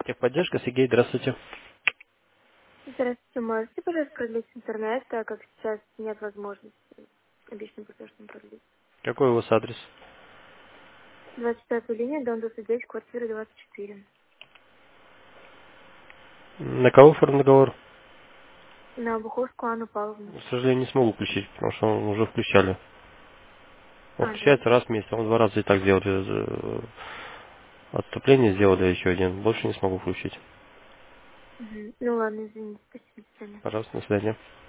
Техподдержка, Сергей, здравствуйте. Здравствуйте, можете, пожалуйста, продлить интернет, так как сейчас нет возможности обычным платежным продлить. Какой у вас адрес? 25 линия, дом 29, квартира 24. На кого оформлен договор? На Буховскую Анну Павловну. К сожалению, не смогу включить, потому что он уже включали. Он А, да? включается раз в месяц, он два раза и так сделали. Отступление сделали еще один. Больше не смогу включить. Угу. Ну ладно, извините, спасибо, до свидания. Пожалуйста, до свидания.